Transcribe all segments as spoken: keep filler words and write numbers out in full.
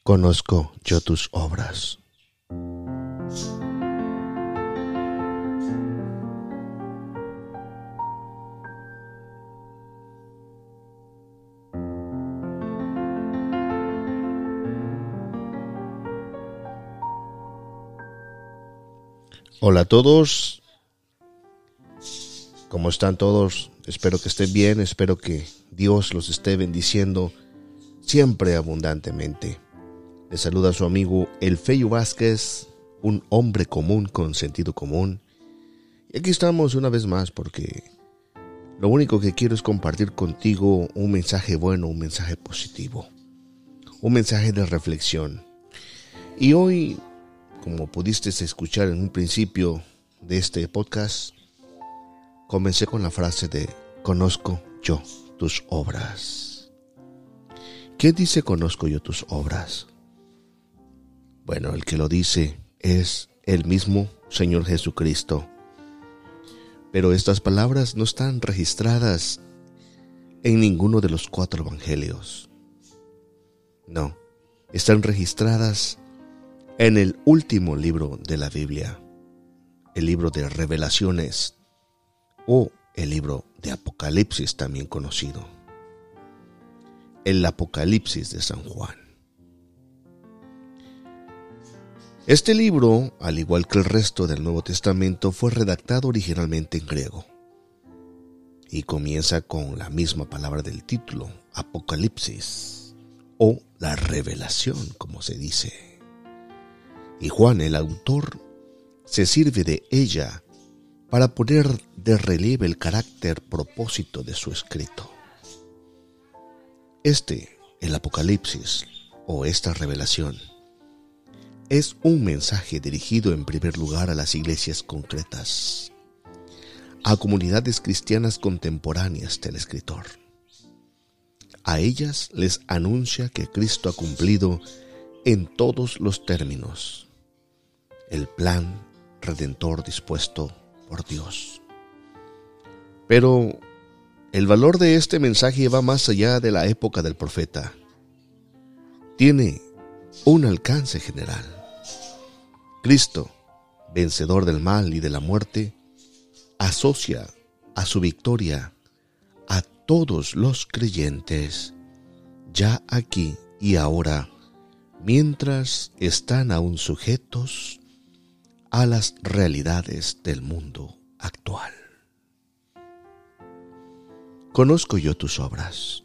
Conozco yo tus obras. Hola a todos, ¿cómo están todos? Espero que estén bien, espero que Dios los esté bendiciendo siempre abundantemente. Les saluda su amigo El Feyo Vázquez, un hombre común con sentido común. Y aquí estamos una vez más porque lo único que quiero es compartir contigo un mensaje bueno, un mensaje positivo, un mensaje de reflexión. Y hoy, como pudiste escuchar en un principio de este podcast, comencé con la frase de conozco yo tus obras. ¿Qué dice conozco yo tus obras? Bueno, el que lo dice es el mismo Señor Jesucristo. Pero estas palabras no están registradas en ninguno de los cuatro evangelios. No, están registradas en el último libro de la Biblia, el libro de Revelaciones o el libro de Apocalipsis, también conocido, el Apocalipsis de San Juan. Este libro, al igual que el resto del Nuevo Testamento, fue redactado originalmente en griego y comienza con la misma palabra del título, Apocalipsis, o la revelación, como se dice. Y Juan, el autor, se sirve de ella para poner de relieve el carácter propósito de su escrito. Este, el Apocalipsis, o esta revelación, es un mensaje dirigido en primer lugar a las iglesias concretas, a comunidades cristianas contemporáneas del escritor. A ellas les anuncia que Cristo ha cumplido en todos los términos el plan redentor dispuesto por Dios. Pero el valor de este mensaje va más allá de la época del profeta. Tiene un alcance general. Cristo, vencedor del mal y de la muerte, asocia a su victoria a todos los creyentes, ya aquí y ahora, mientras están aún sujetos a las realidades del mundo actual. Conozco yo tus obras.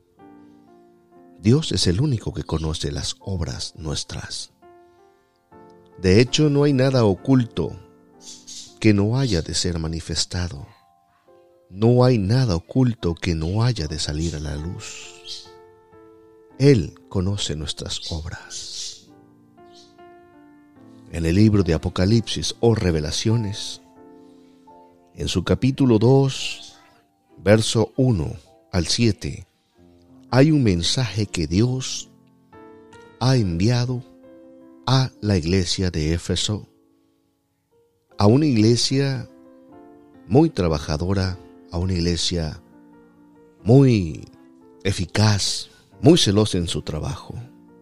Dios es el único que conoce las obras nuestras. De hecho, no hay nada oculto que no haya de ser manifestado. No hay nada oculto que no haya de salir a la luz. Él conoce nuestras obras. En el libro de Apocalipsis o Revelaciones, en su capítulo dos, verso uno al siete, hay un mensaje que Dios ha enviado a la iglesia de Éfeso, a una iglesia muy trabajadora, a una iglesia muy eficaz, muy celosa en su trabajo,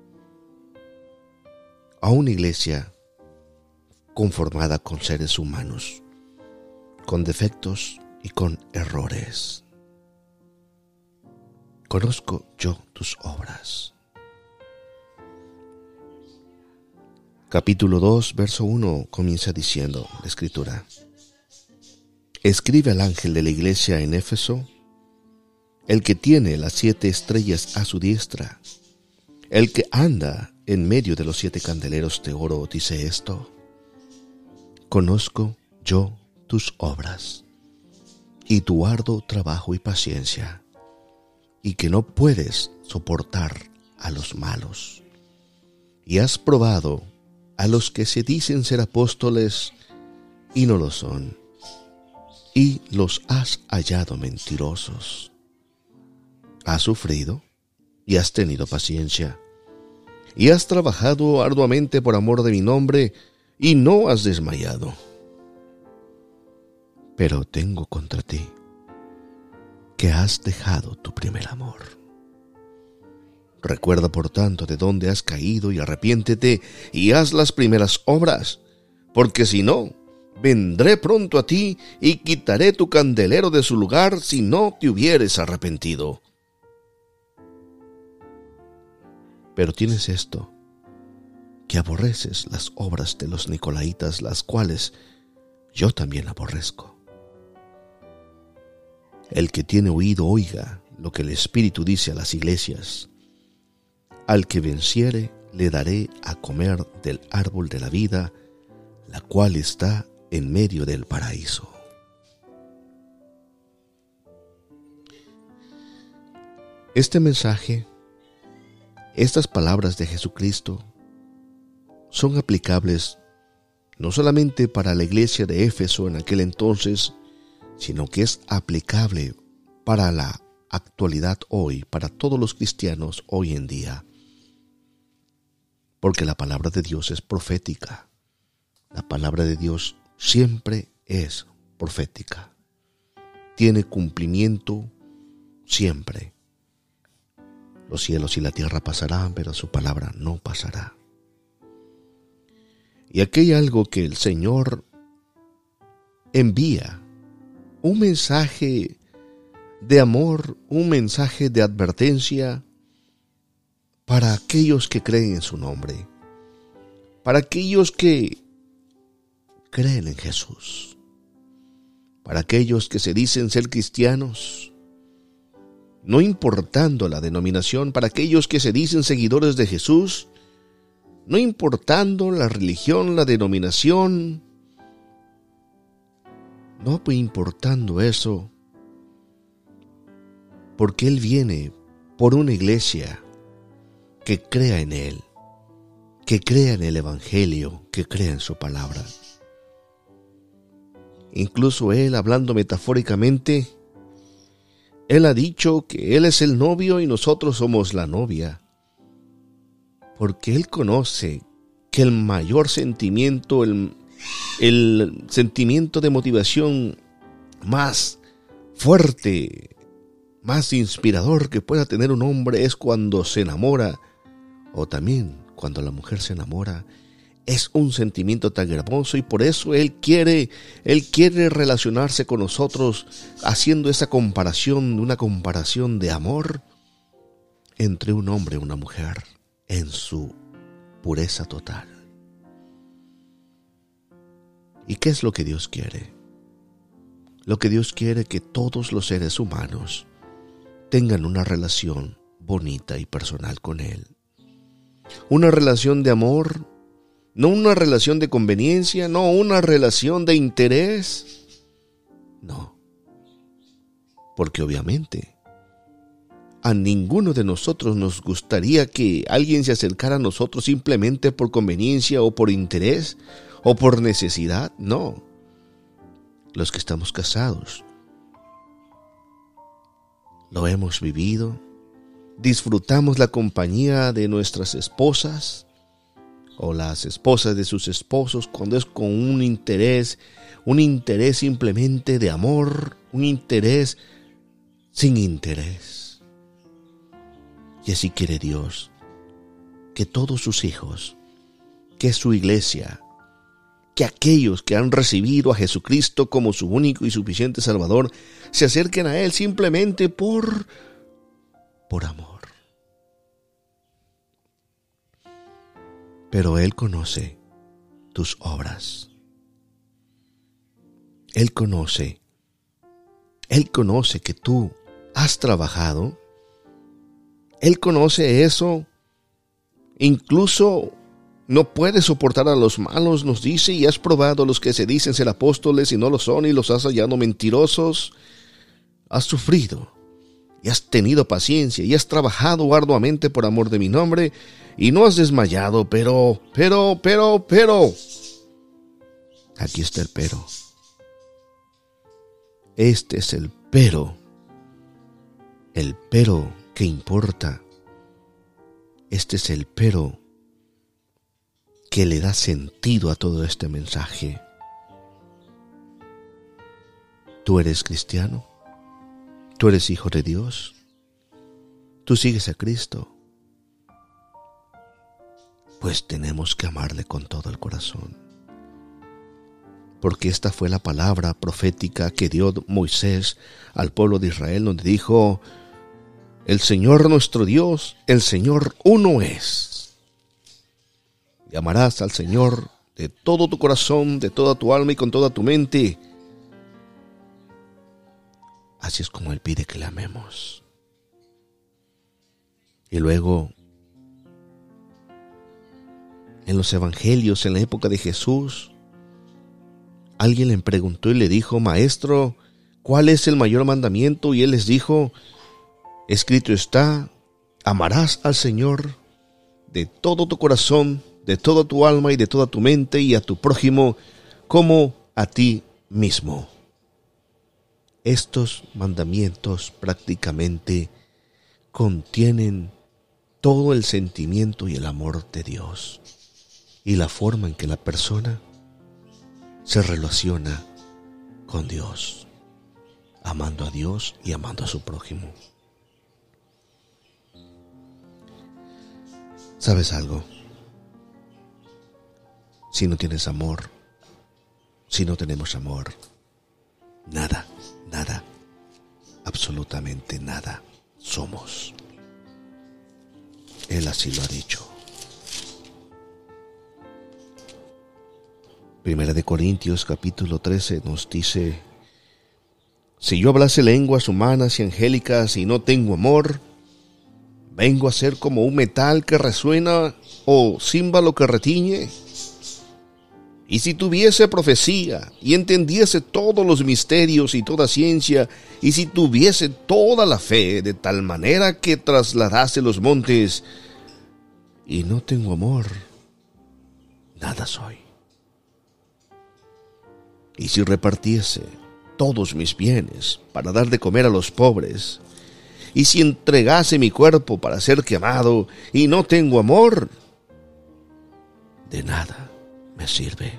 a una iglesia conformada con seres humanos, con defectos y con errores. Conozco yo tus obras. Capítulo dos, verso uno, comienza diciendo la Escritura: Escribe al ángel de la iglesia en Éfeso, el que tiene las siete estrellas a su diestra, el que anda en medio de los siete candeleros de oro, dice esto: Conozco yo tus obras, y tu arduo trabajo y paciencia, y que no puedes soportar a los malos, y has probado a los que se dicen ser apóstoles y no lo son, y los has hallado mentirosos. Has sufrido y has tenido paciencia, y has trabajado arduamente por amor de mi nombre, y no has desmayado. Pero tengo contra ti que has dejado tu primer amor. Recuerda por tanto de dónde has caído y arrepiéntete y haz las primeras obras, porque si no, vendré pronto a ti y quitaré tu candelero de su lugar si no te hubieres arrepentido. Pero tienes esto, que aborreces las obras de los nicolaitas, las cuales yo también aborrezco. El que tiene oído oiga lo que el Espíritu dice a las iglesias. Al que venciere le daré a comer del árbol de la vida, la cual está en medio del paraíso. Este mensaje, estas palabras de Jesucristo, son aplicables no solamente para la iglesia de Éfeso en aquel entonces, sino que es aplicable para la actualidad hoy, para todos los cristianos hoy en día. Porque la palabra de Dios es profética. La palabra de Dios siempre es profética. Tiene cumplimiento siempre. Los cielos y la tierra pasarán, pero su palabra no pasará. Y aquí hay algo que el Señor envía, un mensaje de amor, un mensaje de advertencia para aquellos que creen en su nombre, para aquellos que creen en Jesús, para aquellos que se dicen ser cristianos, no importando la denominación, para aquellos que se dicen seguidores de Jesús, no importando la religión, la denominación, no importando eso, porque Él viene por una iglesia que crea en Él, que crea en el Evangelio, que crea en su palabra. Incluso Él, hablando metafóricamente, Él ha dicho que Él es el novio y nosotros somos la novia, porque Él conoce que el mayor sentimiento, el, el sentimiento de motivación más fuerte, más inspirador que pueda tener un hombre es cuando se enamora, o también cuando la mujer se enamora. Es un sentimiento tan hermoso y por eso Él quiere, Él quiere relacionarse con nosotros haciendo esa comparación, una comparación de amor entre un hombre y una mujer en su pureza total. ¿Y qué es lo que Dios quiere? Lo que Dios quiere es que todos los seres humanos tengan una relación bonita y personal con Él. Una relación de amor, no una relación de conveniencia, no una relación de interés. No, porque obviamente a ninguno de nosotros nos gustaría que alguien se acercara a nosotros simplemente por conveniencia o por interés o por necesidad. No, los que estamos casados lo hemos vivido, disfrutamos la compañía de nuestras esposas o las esposas de sus esposos cuando es con un interés, un interés simplemente de amor, un interés sin interés. Y así quiere Dios que todos sus hijos, que su iglesia, que aquellos que han recibido a Jesucristo como su único y suficiente Salvador, se acerquen a Él simplemente por, por amor. Pero Él conoce tus obras. Él conoce, Él conoce que tú has trabajado. Él conoce eso. Incluso no puedes soportar a los malos, nos dice, y has probado a los que se dicen ser apóstoles y no lo son y los has hallado mentirosos. Has sufrido y has tenido paciencia y has trabajado arduamente por amor de mi nombre y no has desmayado, pero, pero, pero, pero. Aquí está el pero. Este es el pero. El pero que importa. Este es el pero que le da sentido a todo este mensaje. ¿Tú eres cristiano? ¿Tú eres hijo de Dios? ¿Tú sigues a Cristo? pues tenemos que amarle con todo el corazón. Porque esta fue la palabra profética que dio Moisés al pueblo de Israel, donde dijo: el Señor nuestro Dios, el Señor uno es. Y amarás al Señor de todo tu corazón, de toda tu alma y con toda tu mente. Así es como Él pide que le amemos. Y luego, en los evangelios, en la época de Jesús, alguien le preguntó y le dijo: Maestro, ¿cuál es el mayor mandamiento? Y Él les dijo: escrito está, amarás al Señor de todo tu corazón, de toda tu alma y de toda tu mente, y a tu prójimo como a ti mismo. Estos mandamientos prácticamente contienen todo el sentimiento y el amor de Dios y la forma en que la persona se relaciona con Dios, amando a Dios y amando a su prójimo. ¿Sabes algo? Si no tienes amor, si no tenemos amor, nada, nada, absolutamente nada somos. Él así lo ha dicho. Primera de Corintios capítulo trece nos dice: si yo hablase lenguas humanas y angélicas y no tengo amor, vengo a ser como un metal que resuena o címbalo que retiñe. Y si tuviese profecía y entendiese todos los misterios y toda ciencia, y si tuviese toda la fe de tal manera que trasladase los montes, y no tengo amor, nada soy. Y si repartiese todos mis bienes para dar de comer a los pobres, y si entregase mi cuerpo para ser quemado y no tengo amor, de nada me sirve.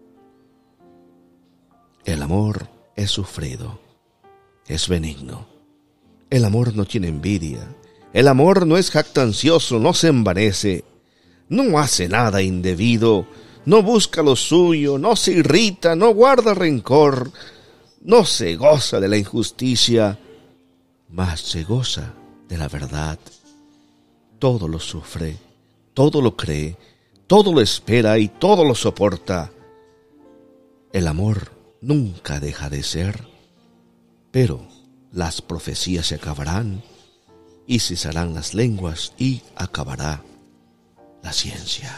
El amor es sufrido, es benigno. El amor no tiene envidia. El amor no es jactancioso, no se envanece, no hace nada indebido, no busca lo suyo, no se irrita, no guarda rencor, no se goza de la injusticia, mas se goza de la verdad. Todo lo sufre, todo lo cree, todo lo espera y todo lo soporta. El amor nunca deja de ser, pero las profecías se acabarán y cesarán las lenguas y acabará la ciencia.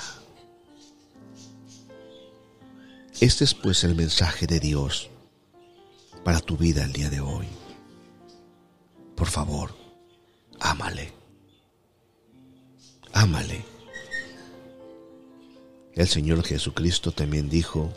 Este es pues el mensaje de Dios para tu vida el día de hoy. Por favor, ámale. Ámale. El Señor Jesucristo también dijo: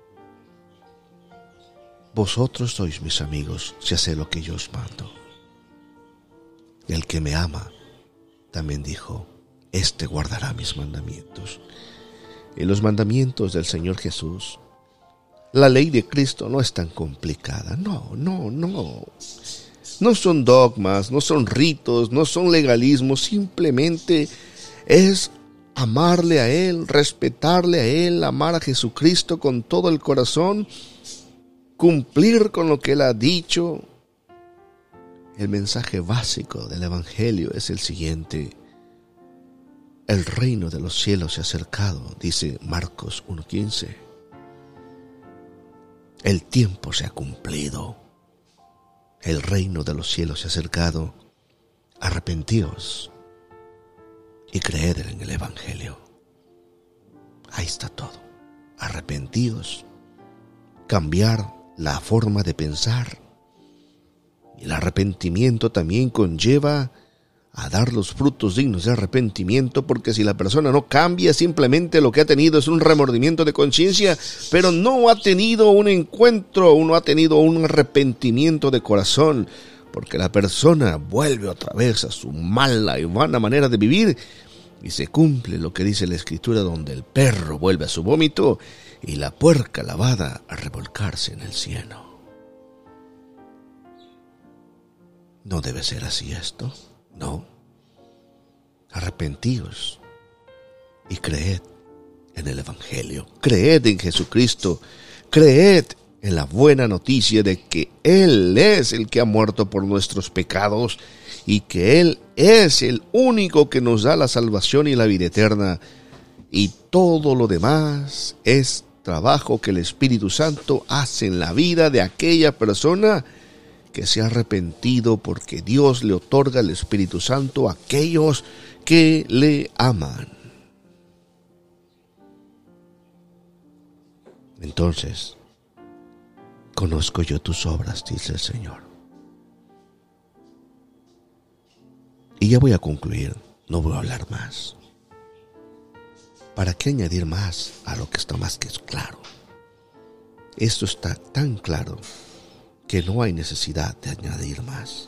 vosotros sois mis amigos si hacéis lo que yo os mando. Y el que me ama, también dijo, éste guardará mis mandamientos. Y los mandamientos del Señor Jesús, la ley de Cristo no es tan complicada. No, no, no. No son dogmas, no son ritos, no son legalismos. Simplemente es amarle a Él, respetarle a Él, amar a Jesucristo con todo el corazón, cumplir con lo que Él ha dicho. El mensaje básico del Evangelio es el siguiente: el reino de los cielos se ha acercado, dice Marcos uno quince. El tiempo se ha cumplido. El reino de los cielos se ha acercado. Arrepentíos y creed en el Evangelio. Ahí está todo. Arrepentíos, cambiar la forma de pensar. Y el arrepentimiento también conlleva a dar los frutos dignos de arrepentimiento, porque si la persona no cambia, simplemente lo que ha tenido es un remordimiento de conciencia, pero no ha tenido un encuentro, no ha tenido un arrepentimiento de corazón, porque la persona vuelve otra vez a su mala y vana manera de vivir, y se cumple lo que dice la Escritura, donde el perro vuelve a su vómito y la puerca lavada a revolcarse en el cieno. No debe ser así esto, no. Arrepentíos y creed en el Evangelio. Creed en Jesucristo. Creed en la buena noticia de que Él es el que ha muerto por nuestros pecados y que Él es el único que nos da la salvación y la vida eterna. Y todo lo demás es trabajo que el Espíritu Santo hace en la vida de aquella persona que se ha arrepentido, porque Dios le otorga el Espíritu Santo a aquellos que le aman. Entonces, conozco yo tus obras, dice el Señor. Y ya voy a concluir, no voy a hablar más. ¿Para qué añadir más a lo que está más que claro? Esto está tan claro que no hay necesidad de añadir más.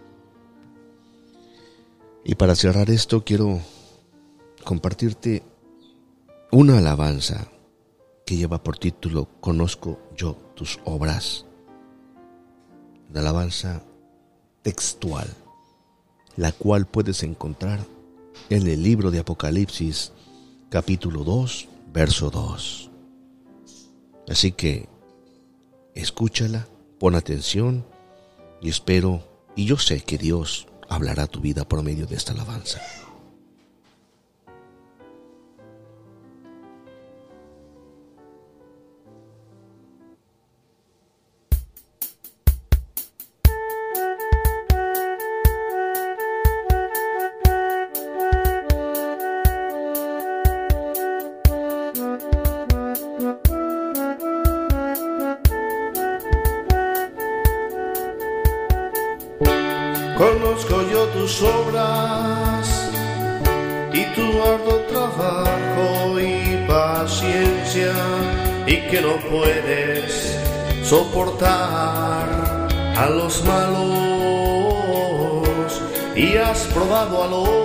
Y para cerrar esto, quiero compartirte una alabanza que lleva por título Conozco yo tus obras. Una alabanza textual, la cual puedes encontrar en el libro de Apocalipsis, capítulo dos, verso dos. Así que escúchala, pon atención y espero, y yo sé que Dios hablará a tu vida por medio de esta alabanza. Conozco yo tus obras y tu arduo trabajo y paciencia, y que no puedes soportar a los malos, y has probado a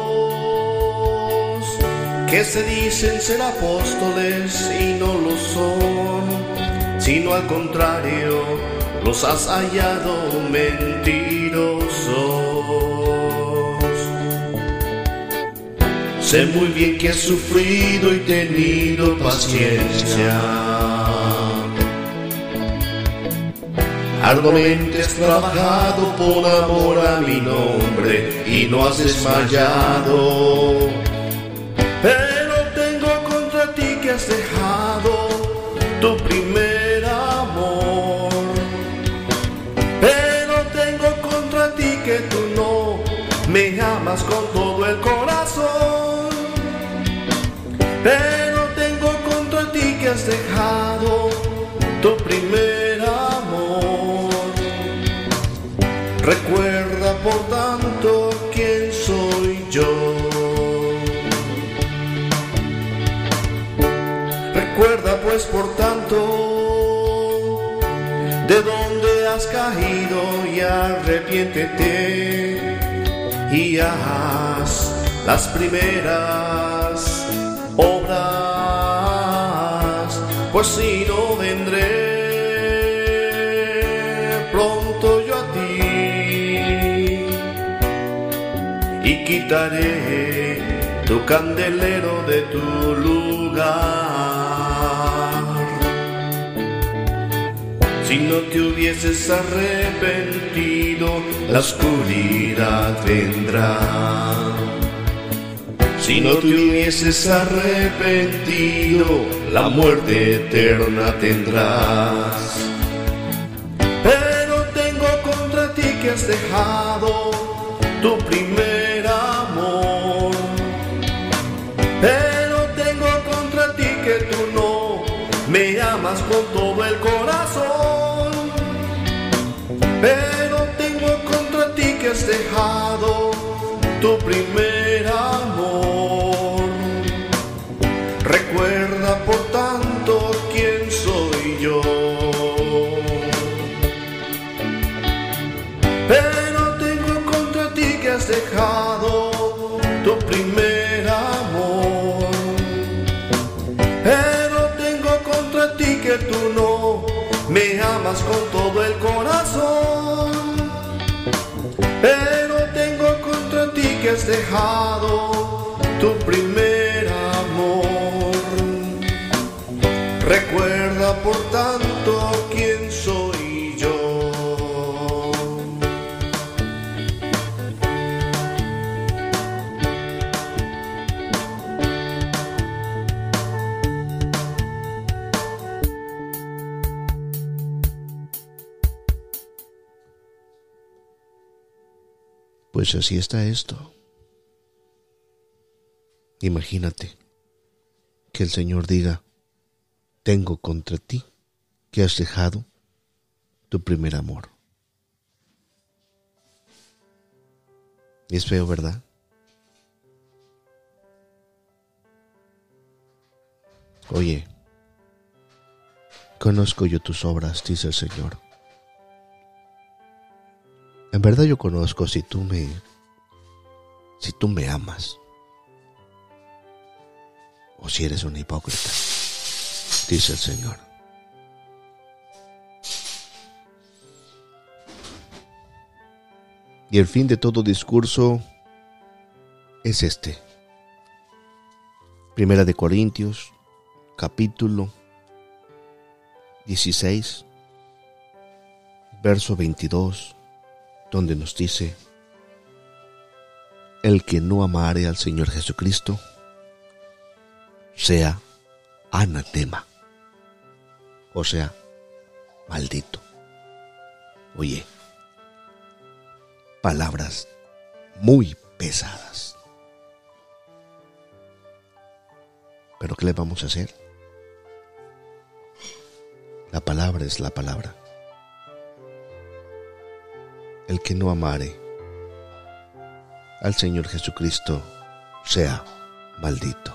los que se dicen ser apóstoles y no lo son, sino al contrario, los has hallado mentirosos. Sé muy bien que has sufrido y tenido paciencia. Arduamente has trabajado por amor a mi nombre y no has desmayado. Pero tengo contra ti que has dejado tu primer amor. Pero tengo contra ti que tú no me amas con todo el corazón. Pero tengo contra ti que has dejado tu primer amor. Recuerda por tanto quién soy yo. Recuerda pues por tanto de dónde has caído y arrepiéntete y haz las primeras obras, pues si no vendré pronto yo a ti y quitaré tu candelero de tu lugar. Si no te hubieses arrepentido, la oscuridad vendrá. Si no te hubieses arrepentido, la muerte eterna tendrás. Pero tengo contra ti que has dejado tu primer amor. Pero tengo contra ti que tú no me amas con todo el corazón. Pero tengo contra ti que has dejado tu primer amor. Recuerda por tanto quién soy yo. Pero tengo contra ti que has dejado tu primer amor. Pero tengo contra ti que tú no me amas con todo el corazón. Pero tengo contra ti que has dejado tu primer amor. Recuerda por tanto quién soy yo. Pues así está esto. Imagínate que el Señor diga: tengo contra ti que has dejado tu primer amor. Es feo, ¿verdad? Oye, conozco yo tus obras, dice el Señor. En verdad yo conozco si tú me, si tú me amas, o si eres una hipócrita, dice el Señor. Y el fin de todo discurso es este. Primera de Corintios, capítulo dieciséis, verso veintidós, donde nos dice: el que no amare al Señor Jesucristo sea anatema, o sea, maldito. Oye, palabras muy pesadas. ¿Pero qué le vamos a hacer? La palabra es la palabra. El que no amare al Señor Jesucristo sea maldito.